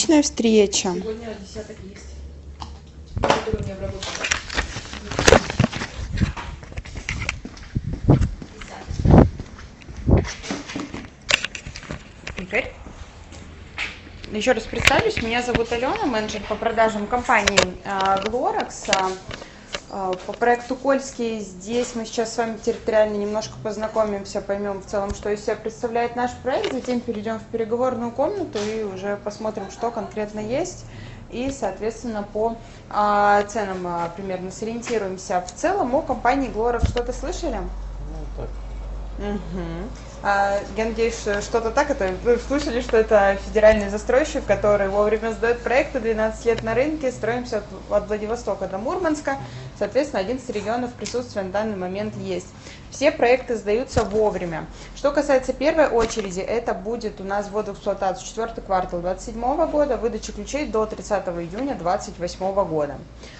личная встреча. Сегодня десяток есть, которые у меня обработаны. Игорь. Еще раз представлюсь, меня зовут Алена, менеджер по продажам компании Glorex. По проекту Кольский здесь мы сейчас с вами территориально немножко познакомимся, поймем в целом, что из себя представляет наш проект, затем перейдем в переговорную комнату и уже посмотрим, что конкретно есть, и, соответственно, по ценам примерно сориентируемся. В целом о компании Glorex что-то слышали? Ну, так. Я надеюсь, что-то так. Это вы слышали, что это федеральный застройщик, который вовремя сдает проекты, 12 лет на рынке, строимся от Владивостока до Мурманска. Соответственно, 11 регионов присутствия на данный момент есть. Все проекты сдаются вовремя. Что касается первой очереди, это будет у нас ввод в эксплуатацию 4-й квартал 2027 года, выдача ключей до 30 июня 2028 года.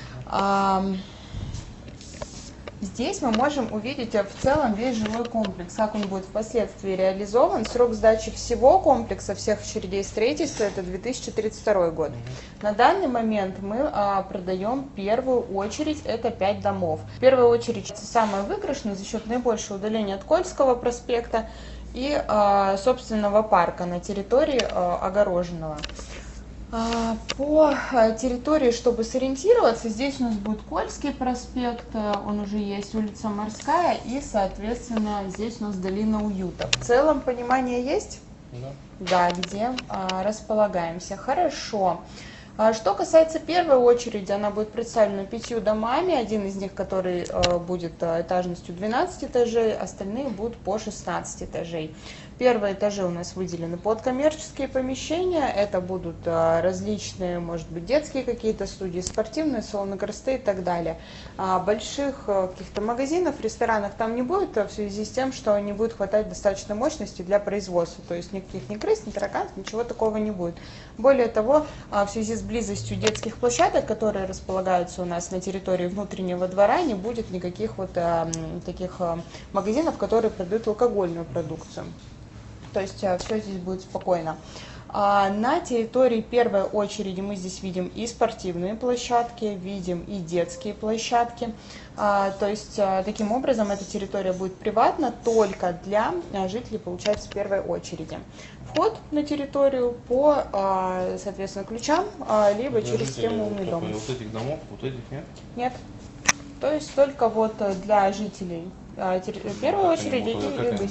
Здесь мы можем увидеть в целом весь жилой комплекс, как он будет впоследствии реализован. Срок сдачи всего комплекса, всех очередей строительства, это 2032 год. На данный момент мы продаем первую очередь, это 5 домов. Первая очередь самая выигрышная за счет наибольшего удаления от Кольского проспекта и собственного парка на территории огороженного. По территории, чтобы сориентироваться, здесь у нас будет Кольский проспект, он уже есть, улица Морская, и, соответственно, здесь у нас Долина Уюта. В целом понимание есть? Да. Да, где располагаемся. Хорошо. Что касается первой очереди, она будет представлена 5 домами, один из них, который будет этажностью 12 этажей, остальные будут по 16 этажей. Первые этажи у нас выделены под коммерческие помещения, это будут различные, может быть, детские какие-то студии, спортивные, салоны красоты и так далее. Больших каких-то магазинов, ресторанов там не будет, в связи с тем, что не будет хватать достаточной мощности для производства, то есть никаких ни крыс, ни тараканов, ничего такого не будет. Более того, в связи с близостью детских площадок, которые располагаются у нас на территории внутреннего двора, не будет никаких вот таких магазинов, которые продают алкогольную продукцию. То есть все здесь будет спокойно. На территории первой очереди мы здесь видим и спортивные площадки, видим и детские площадки. То есть таким образом эта территория будет приватна только для жителей, получается, первой очереди. Вход на территорию по, соответственно, ключам, либо через схему «Умный дом». Вот этих домов, вот этих нет? Нет. То есть только вот для жителей первой очереди либо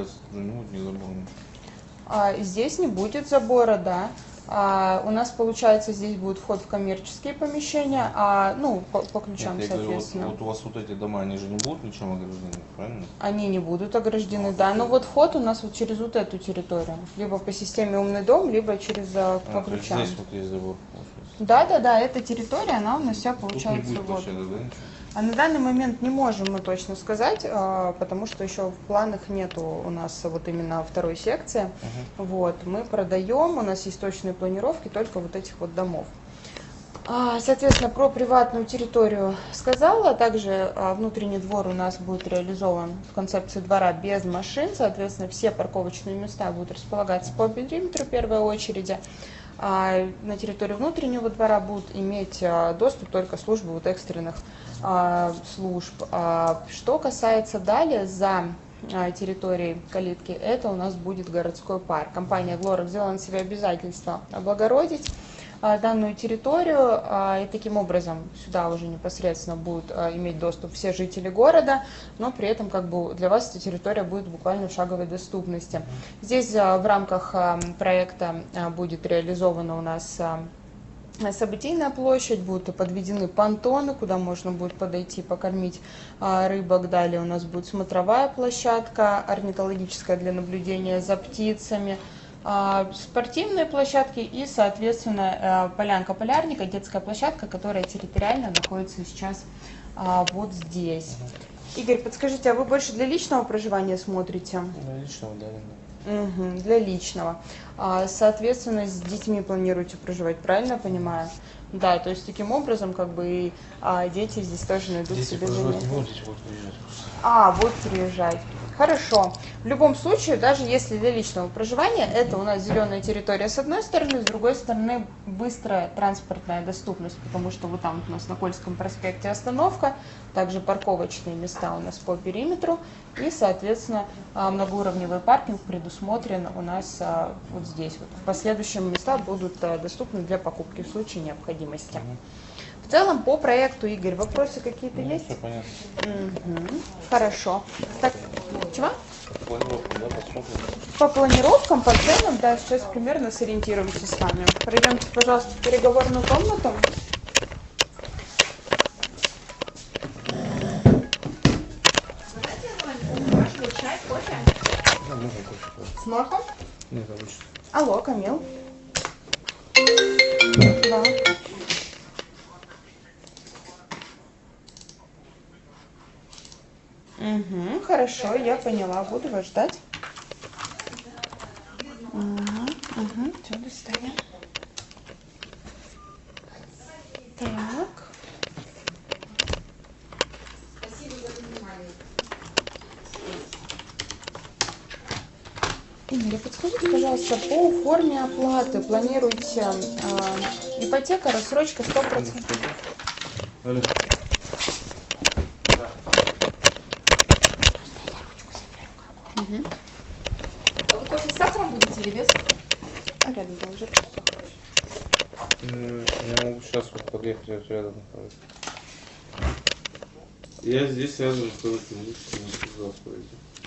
здесь не будет забора, да. У нас, получается, здесь будет вход в коммерческие помещения, ну, по ключам, нет, соответственно. Говорю, вот у вас вот эти дома, они же не будут ничем ограждены, правильно? Они не будут ограждены, да. Но вот вход у нас вот через вот эту территорию. Либо по системе «Умный дом», либо через по ключам. Здесь вот есть забор, получается. Да, эта территория, она у нас вся получается тут не будет вот. площадок, да, ничего? А на данный момент не можем мы точно сказать, потому что еще в планах нету у нас вот именно второй секции. Вот, мы продаем, у нас есть точные планировки только вот этих вот домов. Соответственно, про приватную территорию сказала. Также внутренний двор у нас будет реализован в концепции двора без машин. Соответственно, все парковочные места будут располагаться по периметру первой очереди. На территории внутреннего двора будут иметь доступ только службы вот экстренных служб. Что касается далее за территорией калитки, это у нас будет городской парк. Компания Glorex взяла на себя обязательство облагородить данную территорию, и таким образом сюда уже непосредственно будут иметь доступ все жители города, но при этом как бы для вас эта территория будет буквально в шаговой доступности. Здесь в рамках проекта будет реализована у нас событийная площадь, будут подведены понтоны, куда можно будет подойти, покормить рыбок. Далее у нас будет смотровая площадка, орнитологическая для наблюдения за птицами, спортивные площадки и, соответственно, полянка полярника, детская площадка, которая территориально находится сейчас вот здесь. Игорь, подскажите, а вы больше для личного проживания смотрите? Для личного, да. Для личного. Соответственно, с детьми планируете проживать, правильно я понимаю? Да, то есть таким образом, как бы и дети здесь тоже найдут Дети себе проживать занятия. не будут, дети будут приезжать. Будут приезжать. Хорошо. В любом случае, даже если для личного проживания, это у нас зеленая территория с одной стороны, с другой стороны быстрая транспортная доступность, потому что вот там вот у нас на Кольском проспекте остановка, также парковочные места у нас по периметру и, соответственно, многоуровневый паркинг предусмотрен у нас вот здесь. Вот. В последующем места будут доступны для покупки в случае необходимости. В целом по проекту, Игорь, вопросы какие-то есть? Все понятно. Хорошо. Так, чего? Планировку, да, посмотрим. По планировкам, по ценам, да, сейчас примерно сориентируемся с вами. Пройдемте, пожалуйста, в переговорную комнату. Чай, кофе? Да, можно кофе. С маком? Нет, обычно. Алло, Камил. Да. Угу, хорошо, я поняла, буду вас ждать. Угу, все, достаем. Так. Игорь, подскажите, пожалуйста, по форме оплаты планируете ипотека, рассрочка 100%? Алло. А вы кофе с сахаром будете или без? А рядом положи. Я могу сейчас вот подъехать рядом. Я здесь рядом нахожусь, можете туда пройти.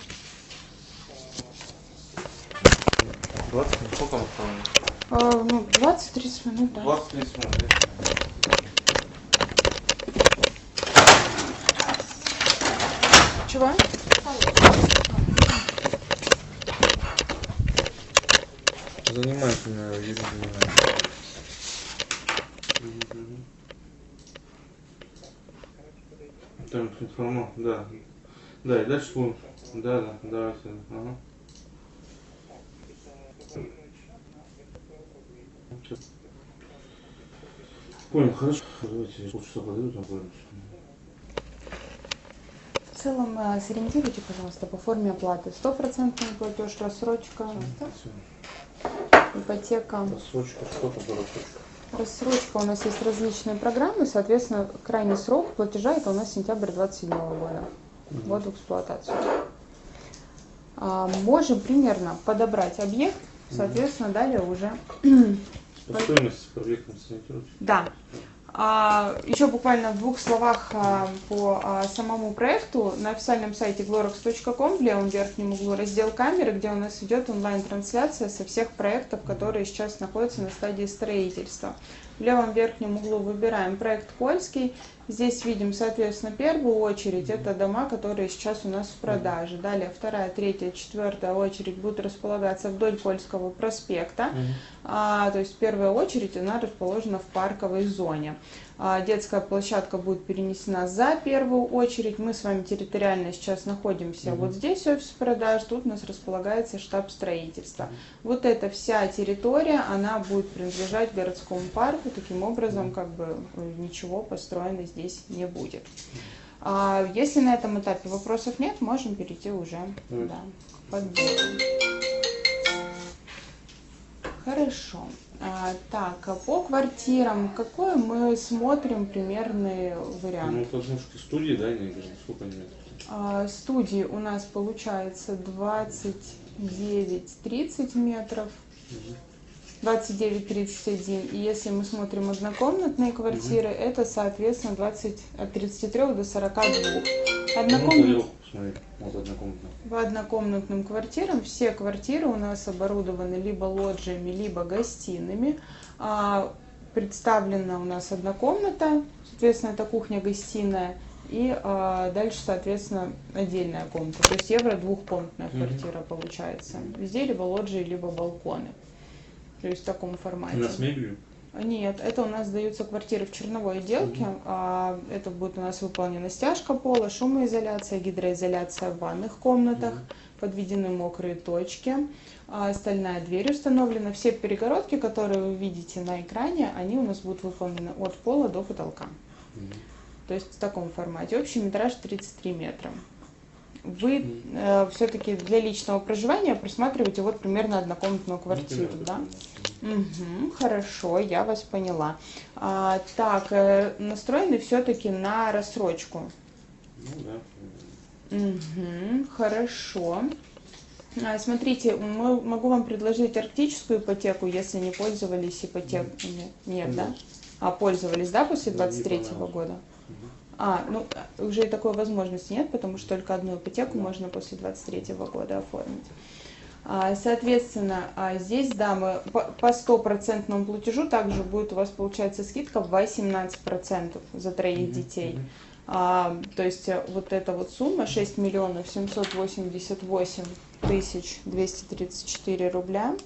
20 минут, сколько мы Ну, 20-30 минут, да. 20-30 минут. Чего? Занимательно, вижу, занимательно. Там информация, да. Да, и дальше будем. Да, давайте. Ага. Понял, хорошо. Давайте полчаса подойду, там понял. В целом, сориентируйте, пожалуйста, по форме оплаты. 100% платеж, рассрочка, ипотека. Рассрочка, что там за рассрочка? Рассрочка, у нас есть различные программы, соответственно, крайний срок платежа это у нас сентябрь 27 года. Ввод в эксплуатацию. Можем примерно подобрать объект, соответственно, далее уже... По стоимости по объектам сориентируйтесь. Да. Еще буквально в 2 словах по самому проекту. На официальном сайте glorex.com в левом верхнем углу раздел камеры, где у нас идет онлайн-трансляция со всех проектов, которые сейчас находятся на стадии строительства. В левом верхнем углу выбираем проект Кольский. Здесь видим, соответственно, первую очередь это дома, которые сейчас у нас в продаже. Далее вторая, третья, четвертая очередь будут располагаться вдоль Кольского проспекта. То есть первая очередь она расположена в парковой зоне. Детская площадка будет перенесена за первую очередь. Мы с вами территориально сейчас находимся вот здесь офис продаж, тут у нас располагается штаб строительства. Вот эта вся территория, она будет принадлежать городскому парку, таким образом как бы ничего построено здесь не будет. Если на этом этапе вопросов нет, можем перейти уже к подбору. Хорошо. Так, по квартирам, какой мы смотрим примерный вариант? Ну, это немножко студии, да, не говорю, сколько они метров? Студии у нас получается 29-30 метров, 29-31. И если мы смотрим однокомнатные квартиры, это, соответственно, от 33 до 42. По однокомнатным квартирам все квартиры у нас оборудованы либо лоджиями, либо гостиными. Представлена у нас одна комната, соответственно, это кухня-гостиная, и дальше, соответственно, отдельная комната. То есть двухкомнатная квартира получается. Везде либо лоджии, либо балконы. То есть в таком формате. У нас мебелью? Нет, это у нас сдаются квартиры в черновой отделке. Это будет у нас выполнена стяжка пола, шумоизоляция, гидроизоляция в ванных комнатах, подведены мокрые точки, стальная дверь установлена. Все перегородки, которые вы видите на экране, они у нас будут выполнены от пола до потолка. То есть в таком формате. Общий метраж 33 метра. вы все-таки для личного проживания просматриваете вот примерно однокомнатную квартиру, да? Угу, хорошо, я вас поняла. Так, настроены все-таки на рассрочку. Ну да. Угу, хорошо. Смотрите, могу вам предложить арктическую ипотеку, если не пользовались ипотекой. Нет, да? Пользовались, да, после 23-го года? Ну, уже и такой возможности нет, потому что только одну ипотеку можно после 23-го года оформить. Соответственно, здесь, да, мы по 100% платежу также будет у вас получается скидка в 18% за троих детей. То есть вот эта вот сумма 6 миллионов 788 тысяч 234 рубля.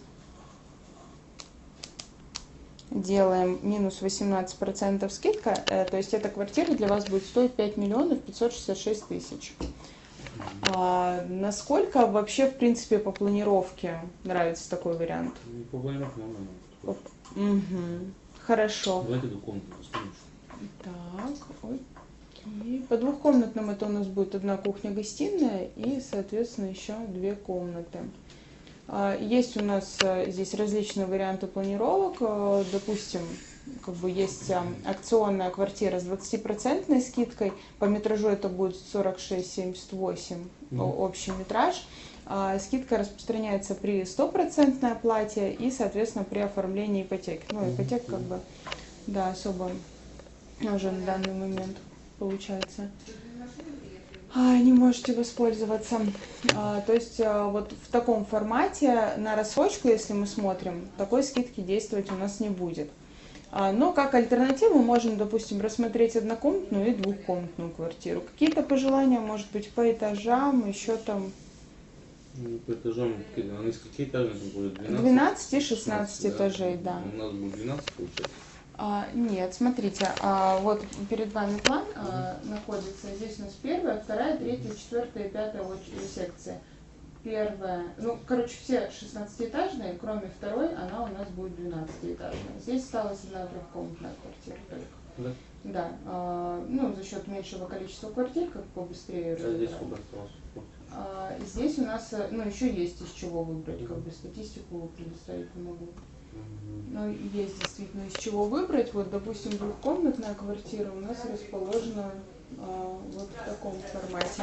Делаем минус 18% скидка, то есть эта квартира для вас будет стоить 5 миллионов 566 тысяч. Насколько вообще, в принципе, по планировке нравится такой вариант? По планировке нормально. Угу. Хорошо. Давайте двухкомнатную посмотрим. Так, окей. По двухкомнатным это у нас будет одна кухня-гостиная и, соответственно, еще 2 комнаты. Есть у нас здесь различные варианты планировок. Допустим, как бы есть акционная квартира с 20% скидкой. По метражу это будет 46,78 общий метраж. Скидка распространяется при 100% оплате и, соответственно, при оформлении ипотеки. Ну, ипотека как бы, да, особо уже на данный момент получается. Не можете воспользоваться. То есть вот в таком формате на рассрочку, если мы смотрим, такой скидки действовать у нас не будет. Но как альтернативу можем, допустим, рассмотреть однокомнатную и двухкомнатную квартиру. Какие-то пожелания, может быть, по этажам, еще там... По этажам, а из каких этажей будет? 12 и 16 этажей, да. У нас будет 12, получается? Нет, смотрите, вот перед вами план находится. Здесь у нас 1, 2, 3, 4 и 5 секции. Первая, ну, короче, все 16-этажные, кроме второй, она у нас будет 12-этажная. Здесь осталась одна трехкомнатная квартира только. Да. Ну, за счет меньшего количества квартир, как побыстрее. Здесь сколько осталось? Здесь у нас, ну, еще есть из чего выбрать, как бы статистику предоставить не могу. Но есть действительно из чего выбрать. Вот, допустим, двухкомнатная квартира у нас расположена вот в таком формате.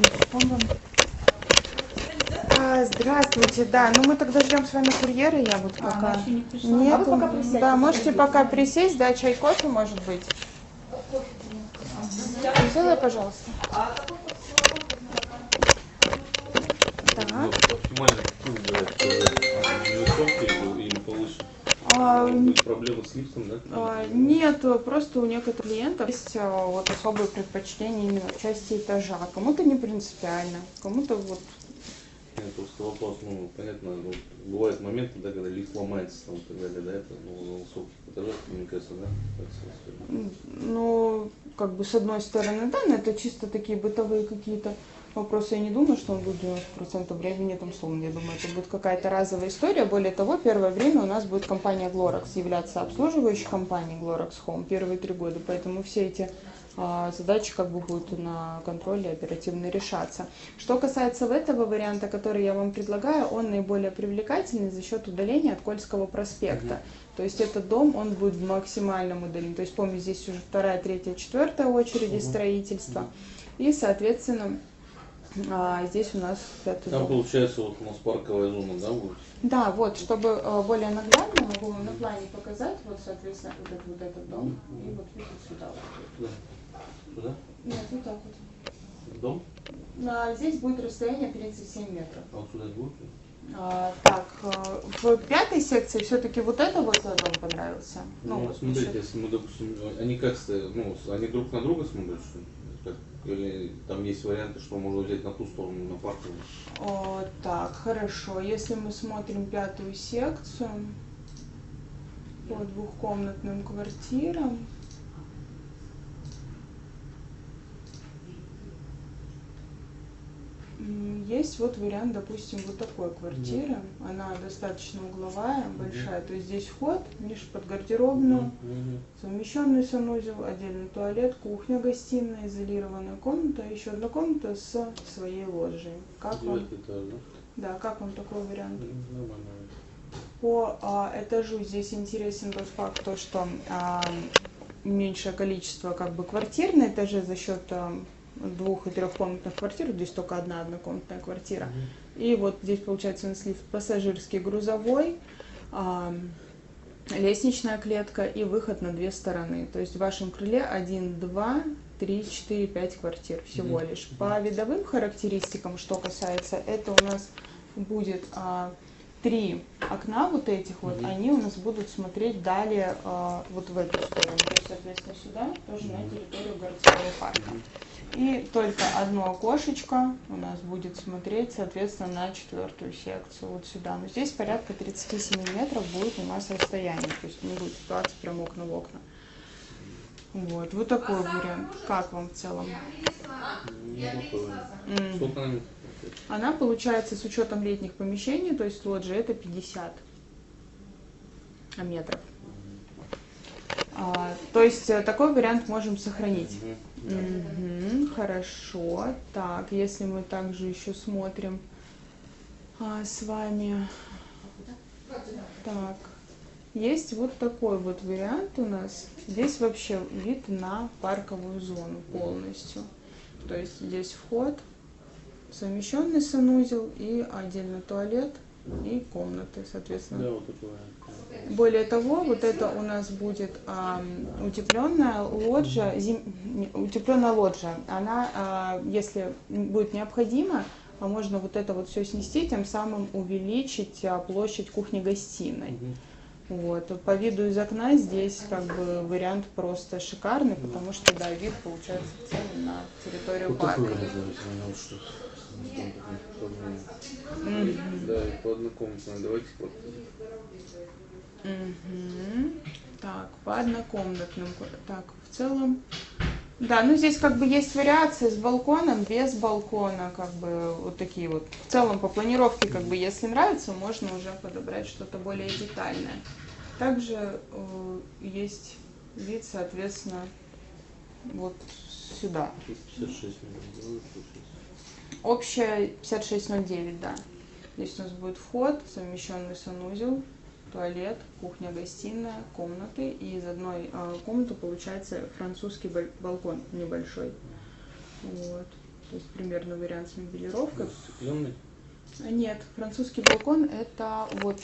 Здравствуйте, да. Ну мы тогда ждем с вами курьера, я вот пока. Нет, вы пока присядьте, да, можете пока присесть, да, чай, кофе, может быть. Сделай, пожалуйста. Так. Оптимально невысокий или повыше? Проблемы с лифтом, да? Нет, просто у некоторых клиентов есть вот особые предпочтения именно в части этажа. Кому-то не принципиально, кому-то вот. Нет, просто вопрос, ну, понятно, ну, бывают моменты, да, когда лифт ломается там, и так далее, да, это на высоких этажах, мне кажется, да? Ну, как бы с одной стороны, да, но это чисто такие бытовые какие-то вопросы. Я не думаю, что он будет 90% времени там сломан. Я думаю, это будет какая-то разовая история. Более того, первое время у нас будет компания Glorax являться обслуживающей компанией Glorax Home первые 3 года, поэтому все эти задачи как бы будут на контроле оперативно решаться. Что касается этого варианта, который я вам предлагаю, он наиболее привлекательный за счет удаления от Кольского проспекта. То есть этот дом, он будет в максимальном удалении. То есть, помните, здесь уже 2, 3, 4 очереди строительства. И, соответственно, здесь у нас 5-й Там дом. получается вот у нас парковая зона, да, будет? Да, вот, чтобы более наглядно, могу вам на плане показать, вот, соответственно, вот этот дом, и вот видите сюда. Да. Сюда? Нет, вот так вот. Дом? Здесь будет расстояние 37 метров. А вот сюда будет? Так, в 5-й секции все-таки вот это вот дом понравился. Ну, вот смотрите, насчет- если мы, допустим, они как стоят, ну, они друг на друга смотрят, что ли? Как? Или там есть варианты, что можно взять на ту сторону, на паркинг? Так, хорошо. Если мы смотрим 5-ю секцию по двухкомнатным квартирам, Есть вот вариант, допустим, вот такой квартиры. Она достаточно угловая, большая. То есть здесь вход, ниша под гардеробную, совмещенный санузел, отдельный туалет, кухня, гостиная, изолированная комната, еще одна комната с своей лоджией. Как вам? 9 этаж, да? Да, как вам такой вариант? Нормально. По этажу здесь интересен тот факт, то, что меньшее количество как бы квартир на этаже за счет двух- и трехкомнатных квартир, здесь только одна однокомнатная квартира. И вот здесь получается у нас лифт пассажирский, грузовой, лестничная клетка и выход на две стороны. То есть в вашем крыле 1, 2, 3, 4, 5 квартир всего лишь. По видовым характеристикам, что касается, это у нас будет 3 окна вот этих вот, они у нас будут смотреть далее вот в эту сторону, то есть, соответственно, сюда, тоже на территорию городского парка. И только одно окошечко у нас будет смотреть, соответственно, на 4-ю секцию, вот сюда. Но здесь порядка 37 метров будет у нас расстояние, то есть не будет ситуации прям окна в окна. Вот такой вариант. Как вам в целом? Сколько нам? Она получается с учетом летних помещений, то есть лоджия, это 50 метров. То есть такой вариант можем сохранить. Хорошо. Так, если мы также еще смотрим с вами. Так, есть вот такой вот вариант у нас. Здесь вообще вид на парковую зону полностью. То есть здесь вход, совмещенный санузел и отдельно туалет и комнаты, соответственно. Да, вот такое. Более того, вот это у нас будет утепленная лоджия, утепленная лоджия. Она, если будет необходимо, можно вот это вот все снести, тем самым увеличить площадь кухни-гостиной. Вот. По виду из окна здесь как бы вариант просто шикарный, потому что, да, вид получается в целом на территорию Вот парка. такой вариант, давайте, что. Да, и по однокомнатной, давайте вот. Так, по однокомнатным. Так, в целом. Да, ну здесь как бы есть вариации с балконом, без балкона, как бы вот такие вот. В целом по планировке, как бы, если нравится, можно уже подобрать что-то более детальное. Также есть вид, соответственно, вот сюда. 56 минут. Общая 5609, да. Здесь у нас будет вход, совмещенный санузел, туалет, кухня, гостиная, комнаты. И из одной комнаты получается французский балкон небольшой. Вот. То есть примерно вариант с мебелировкой. Стеклянный? Нет, французский балкон это вот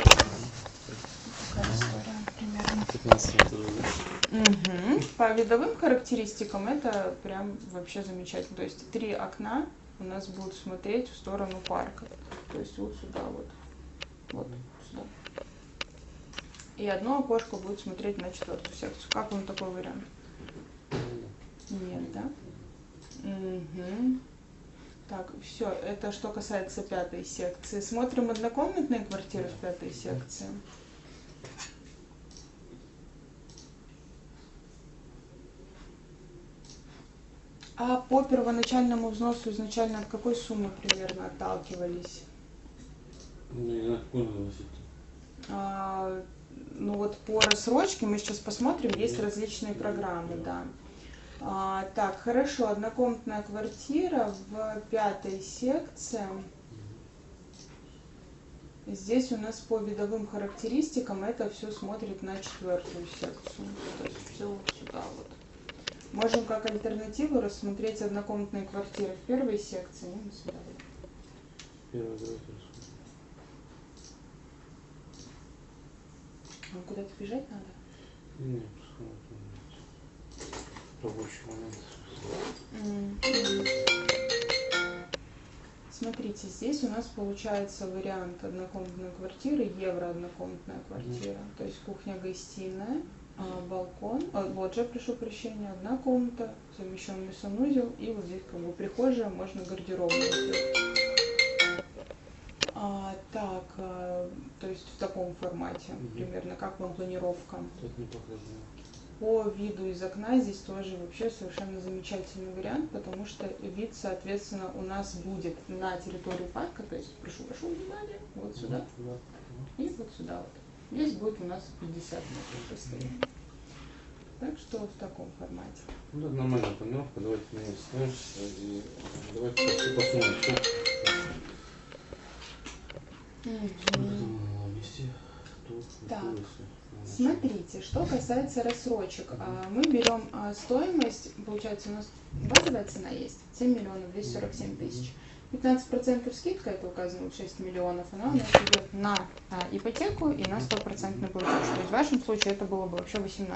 такая история примерно. 15 метров. По видовым характеристикам это прям вообще замечательно. То есть 3 окна у нас будут смотреть в сторону парка. То есть вот сюда вот. Вот сюда. И одно окошко будет смотреть на 4-ю секцию. Как вам такой вариант? Нет, да? Так, все, это что касается 5-й секции. Смотрим однокомнатные квартиры в 5-й секции. А по первоначальному взносу изначально от какой суммы примерно отталкивались? Ну, не знаю, какой выносить. Ну вот по рассрочке мы сейчас посмотрим, есть различные программы, да. Так, хорошо, однокомнатная квартира в 5-й секции. Здесь у нас по видовым характеристикам это все смотрит на 4-ю секцию. То есть все вот сюда вот. Можем как альтернативу рассмотреть однокомнатные квартиры в 1-й секции. Ну, сюда. Первый, давай, Вам куда-то бежать надо? нет, рабочий момент. Смотрите, здесь у нас получается вариант однокомнатной квартиры, евро однокомнатная квартира. То есть кухня-гостиная, балкон, лоджия, прошу прощения, одна комната, совмещенный санузел, и вот здесь как бы прихожая, можно гардеробную. Так, то есть в таком формате примерно, как вам планировка? Тут не похоже. по виду из окна здесь тоже вообще совершенно замечательный вариант, потому что вид, соответственно, у нас будет на территории парка, то есть прошу вашего внимания, вот сюда и вот сюда вот. Здесь будет у нас 50 метров расстояния. Так что в таком формате. Ну, это нормальная планировка, давайте на ней ставимся и давайте посмотрим, что вести. Так, смотрите, что касается рассрочек, мы берем стоимость, получается у нас базовая цена есть, 7 миллионов 247 тысяч. 15% скидка, это указано 6 миллионов, она у нас идет на ипотеку и на 100% платеж. То есть в вашем случае это было бы вообще 18%.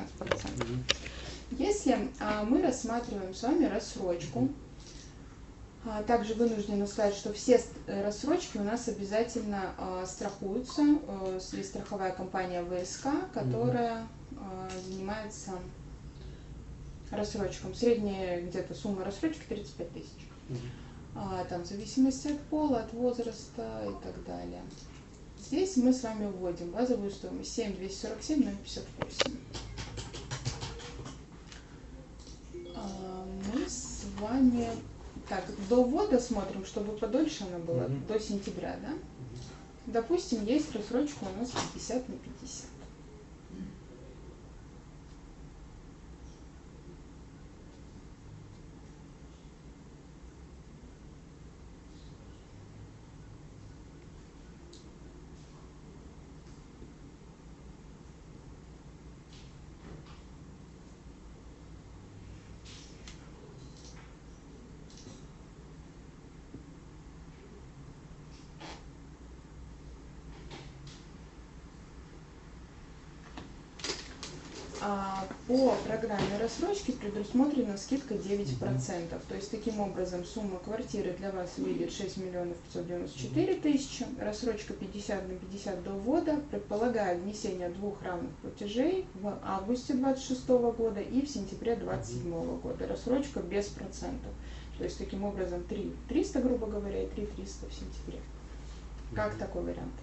Если мы рассматриваем с вами рассрочку, также вынуждены сказать, что все рассрочки у нас обязательно страхуются. Есть страховая компания ВСК, которая занимается рассрочком. Средняя где-то сумма рассрочки 35 тысяч. Там в зависимости от пола, от возраста и так далее. Здесь мы с вами вводим базовую стоимость 7 247 058. Мы с вами так до ввода смотрим, чтобы подольше она была, до сентября, да? Допустим, есть рассрочка у нас 50 на 50. По программе рассрочки предусмотрена скидка 9%. То есть таким образом сумма квартиры для вас выйдет 6 миллионов 594 тысячи. Рассрочка 50 на 50 до ввода предполагает внесение двух равных платежей в августе 2026 года и в сентябре 2027 года. Рассрочка без процентов. То есть таким образом 3 300, грубо говоря, и 3 300 в сентябре. Как такой вариант?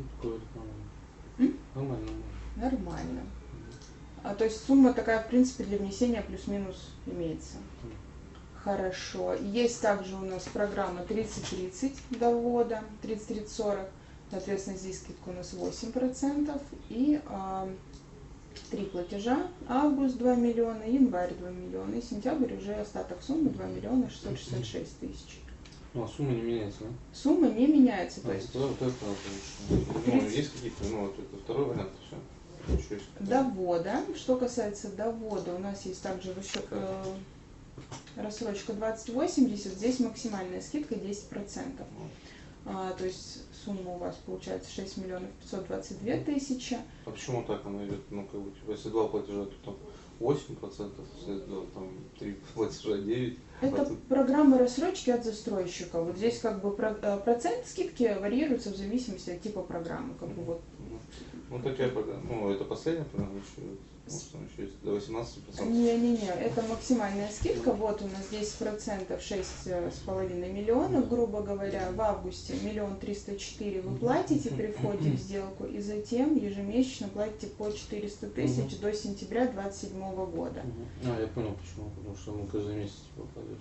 Нормально. Нормально. То есть сумма такая, в принципе, для внесения плюс-минус имеется. Хорошо. Есть также у нас программа 30-30 до ввода, 30-30-40. Соответственно, здесь скидка у нас 8%. И 3 платежа. Август 2 миллиона, январь 2 миллиона. И сентябрь уже остаток суммы 2 миллиона 666 тысяч. Ну, а сумма не меняется, да? Сумма не меняется. То есть вот это ну, есть какие-то, ну, вот это второй вариант, все. Довода. Что касается довода, у нас есть также рассрочка 2080, здесь максимальная скидка 10%. То есть сумма у вас получается 6 миллионов 522 тысячи. А почему так она идет? Ну, как бы, типа, если 2 платежа, то там 8%, если там 3 платежа 9%. Это программа рассрочки от застройщика. Вот здесь как бы процент скидки варьируется в зависимости от типа программы. Как бы вот. Ну, такая программа. Ну, это последняя программа еще. Может, там еще есть до 18%. Не-не-не, это максимальная скидка. Вот у нас 10%, 6,5 миллионов, грубо говоря. В августе 1 304 000 вы платите при входе в сделку, и затем ежемесячно платите по 400 тысяч до сентября 2027 года. Я понял почему. Потому что мы каждый месяц платишь.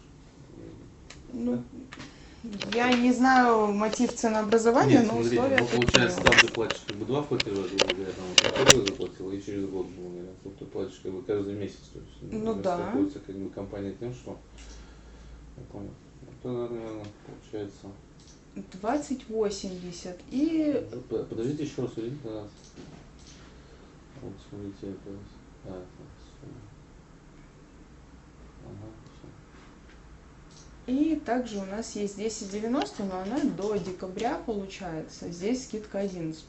Ну, я не знаю мотив ценообразования, но смотрите, условия ну, получается, такие. там ты платишь как бы 2 платежа, грубо говоря, там такой заплатил, и через год, грубо говоря. Тут ты платишь как бы каждый месяц. То есть, Ну да. Страхуется как бы компания тем, что... Я понял. Это, наверное, получается... 2080 и... Подождите еще раз, увидите на нас. Вот, смотрите, это... это сумма. Ага, все. И также у нас есть 1090, но она до декабря получается. Здесь скидка 11%.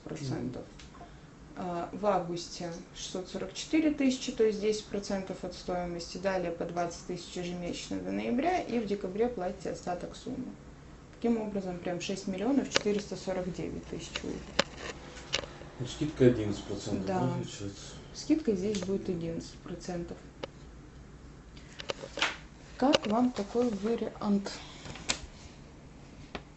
В августе 644 тысячи, то есть 10% от стоимости. Далее по 20 тысяч ежемесячно до ноября. И в декабре платите остаток суммы. Таким образом, прям 6 миллионов 449 тысяч выйдет. Скидка 11%, да. Получается. Скидка здесь будет 11%. Как вам такой вариант?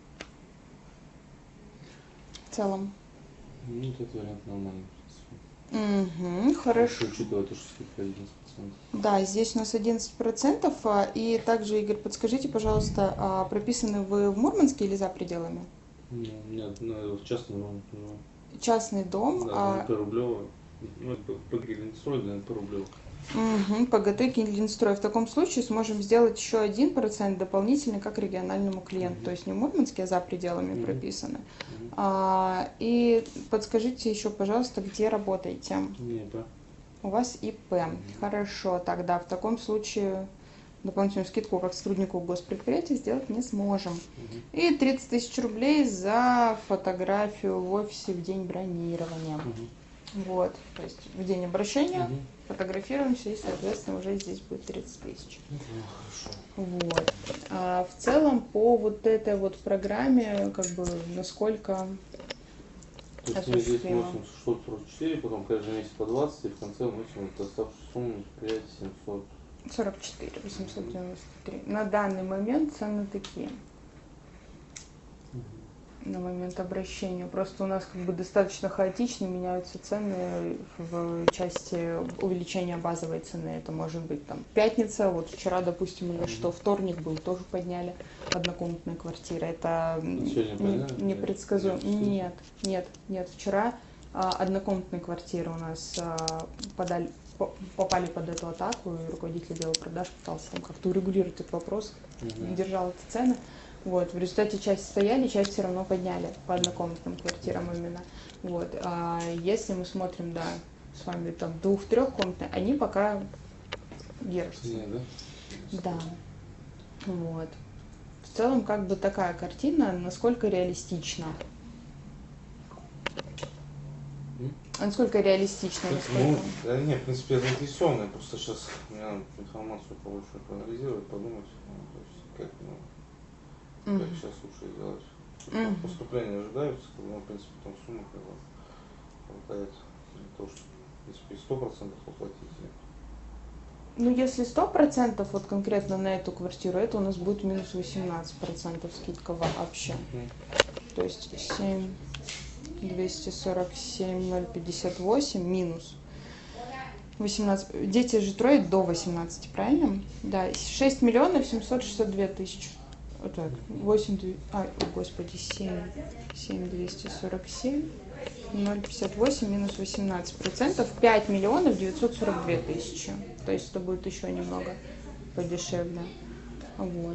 В целом. Ну, этот вариант нормальный. Угу, хорошо. Учитывая то, что скидка 11%. Да, здесь у нас 11%. И также, Игорь, подскажите, пожалуйста, прописаны вы в Мурманске или за пределами? Ну, нет, ну, в частном дом, ну, Частный дом. да, ГНП Рублева. Ну, по Геленстрой, ГНП Рублева. Угу, ПГТ Кинлинстрой. В таком случае сможем сделать еще 1% дополнительный как региональному клиенту. То есть не в Мурманске, а за пределами прописаны. И подскажите еще, пожалуйста, где работаете? ИП. У вас ИП. Хорошо, тогда в таком случае дополнительную скидку как сотруднику госпредприятия сделать не сможем. И 30 тысяч рублей за фотографию в офисе в день бронирования. Вот, то есть в день обращения фотографируемся, и, соответственно, уже здесь будет 30 тысяч. Хорошо. Вот. А в целом по вот этой вот программе, как бы, насколько То есть мы здесь осуществимо? вносим 644, потом каждый месяц по 20, и в конце вносим оставшуюся сумму 5700. 44 893. На данный момент цены такие. На момент обращения. Просто у нас как бы достаточно хаотично меняются цены в части увеличения базовой цены. Это может быть там пятница, вот вчера, допустим, или что, вторник был, тоже подняли однокомнатная квартира. Это непредсказуемо. Нет. Вчера однокомнатные квартиры у нас попали под эту атаку, и руководитель отдела продаж пытался там как-то урегулировать этот вопрос, держал эти цены. Вот, в результате часть стояли, часть все равно подняли по однокомнатным квартирам именно. Вот, а если мы смотрим, да, с вами там 2-3-комнатные, они пока держатся. Да. Вот. В целом, как бы такая картина, насколько реалистична. Насколько реалистично? Ну, да нет, в принципе, я заинтересованный, просто сейчас мне надо информацию побольше проанализировать, подумать, как сейчас лучше сделать. Поступления ожидаются, но, в принципе, там сумма хватает для того, чтобы, в принципе, 100% оплатить. Ну, если 100%, вот конкретно на эту квартиру, это у нас будет минус 18% скидка вообще. То есть 7 247 058 минус 18. Дети же трое до 18, правильно? Да, 6 миллионов 762 тысячи. Вот так, 8, господи, 7 247 058 минус 18%, 5 миллионов 942 тысячи. То есть это будет еще немного подешевле. Вот.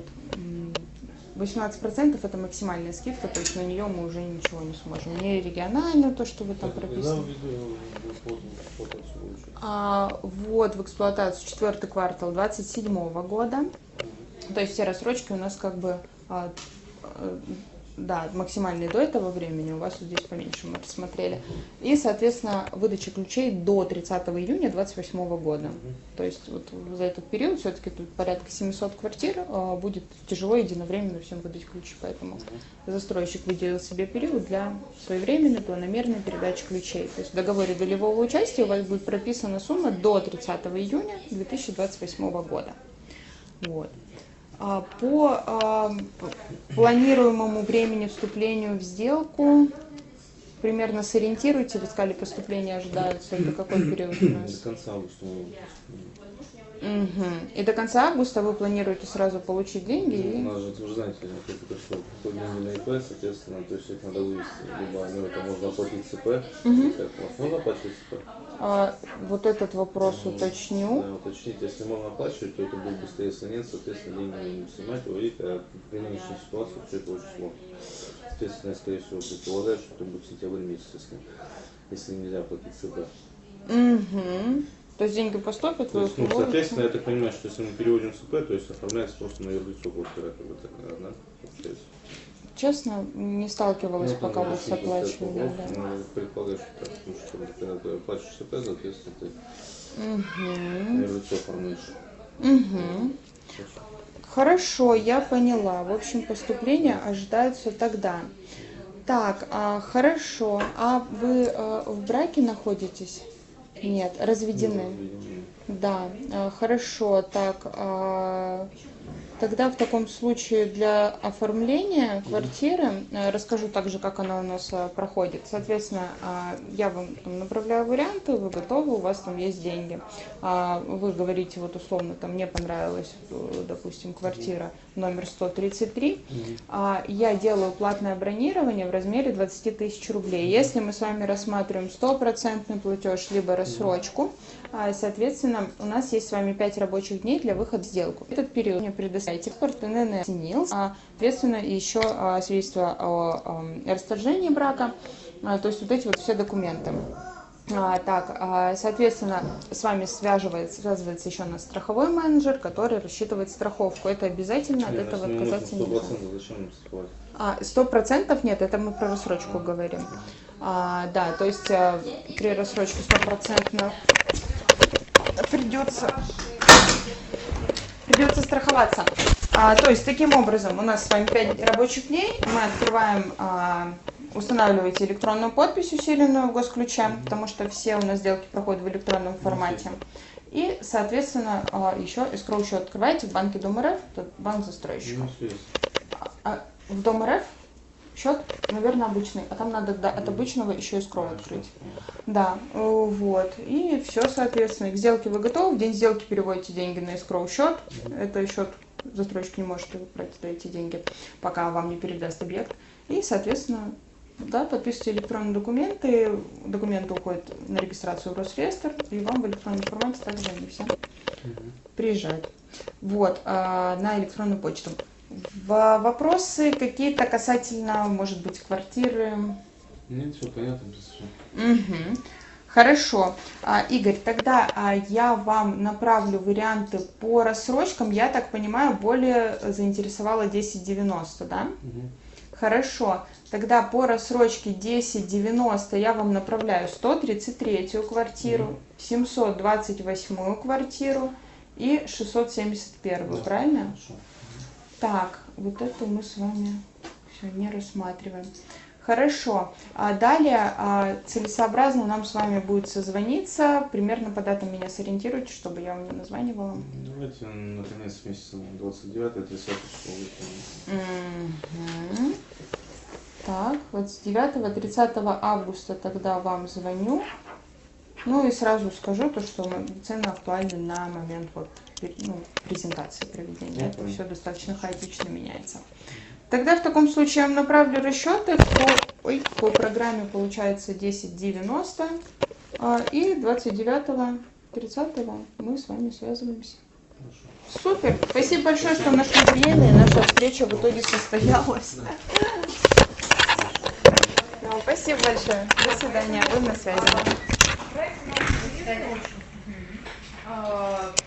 18% это максимальная скидка, то есть на нее мы уже ничего не сможем. Не регионально, то, что вы там прописаны. Вот в эксплуатацию 4-й квартал 2027 года. То есть все рассрочки у нас как бы, да, максимальные до этого времени, у вас вот здесь поменьше мы рассмотрели. И, соответственно, выдача ключей до 30 июня 2028 года. То есть вот за этот период все-таки тут порядка 700 квартир будет тяжело единовременно всем выдать ключи. Поэтому застройщик выделил себе период для своевременной, планомерной передачи ключей. То есть в договоре долевого участия у вас будет прописана сумма до 30 июня 2028 года. Вот. По планируемому времени вступлению в сделку примерно сориентируйте, вы сказали, поступления ожидаются, это какой период у нас? До конца августа. И до конца августа вы планируете сразу получить деньги? У нас же, вы знаете, это что деньги на ИП, соответственно, то есть их надо вывести, либо это можно оплатить ЦП, можно оплачивать ЦП? Вот этот вопрос уточню. Да, уточнить, если можно оплачивать, то это будет быстрее, если нет, соответственно, деньги не снимать, выводить, а при нынешней ситуации все это очень сложно. Соответственно, я, скорее всего, предполагаю, что это будет сентябрь месяц, если нельзя оплатить ЦП. То есть деньги поступят, вы их выводите? Соответственно, я так понимаю, что если мы переводим ЦП, то есть оформляется просто на юрлицо квартира, как бы так, да, получается. Честно, не сталкивалась, пока вы с оплачиванием. Предполагаю, что так, потому что когда ты оплачиваешь ЦП, соответственно, ты на юрлицо оформляешь. Хорошо, я поняла. В общем, поступления ожидаются тогда. Так, хорошо. А вы в браке находитесь? Нет, разведены. Да, хорошо. Так, Тогда в таком случае для оформления квартиры расскажу также, как она у нас проходит. Соответственно, я вам там направляю варианты, вы готовы, у вас там есть деньги. Вы говорите, вот условно, там мне понравилась, допустим, квартира номер 133. Я делаю платное бронирование в размере 20 тысяч рублей. Если мы с вами рассматриваем стопроцентный платеж, либо рассрочку, соответственно, у нас есть с вами 5 рабочих дней для выхода в сделку. Этот период мне предоставляете паспорт, ИНН, СНИЛС, соответственно, еще свидетельство о расторжении брака, то есть вот эти вот все документы. Соответственно, с вами связывается еще наш страховой менеджер, который рассчитывает страховку. Это обязательно, от этого отказаться нельзя. 100% зачем нам страховать? 100% нет, это мы про рассрочку говорим. Да, то есть при рассрочке 100% придется страховаться. То есть таким образом у нас с вами 5 рабочих дней, мы открываем, устанавливаете электронную подпись, усиленную в госключе, потому что все у нас сделки проходят в электронном формате. И, соответственно, еще escrow счет открываете в банке Дом РФ, банк застройщика. В Дом РФ счет, наверное, обычный, а там надо от обычного еще escrow открыть. Да, вот. И все, соответственно, к сделке вы готовы, в день сделки переводите деньги на escrow счет. Это счет застройщик не может брать эти деньги, пока вам не передаст объект. И, соответственно, да, подписываете электронные документы, документы уходят на регистрацию в Росреестр, и вам в электронном формате также они все приезжают. Вот, на электронную почту. Вопросы какие-то касательно, может быть, квартиры? Нет, все понятно. Хорошо. Игорь, тогда я вам направлю варианты по рассрочкам. Я так понимаю, более заинтересовала 1090, да? Хорошо. Тогда по рассрочке 1090 я вам направляю 133-ю квартиру, 728-ю квартиру и 671-ю, правильно? Хорошо. Так, вот это мы с вами все не рассматриваем. Хорошо. Далее целесообразно нам с вами будет созвониться. Примерно по датам меня сориентируйте, чтобы я вам не названивала. Давайте на конец месяца 29-30 число выкинем. Так, вот с 9-30 августа тогда вам звоню. Ну и сразу скажу то, что цены актуальны на момент презентации проведения. Это все достаточно хаотично меняется. Тогда в таком случае я вам направлю расчеты по программе, получается 1090, и 29-30 мы с вами связываемся. Супер! Спасибо большое, что нашли время, и наша встреча в итоге состоялась. Спасибо большое. До свидания. Будем на связи.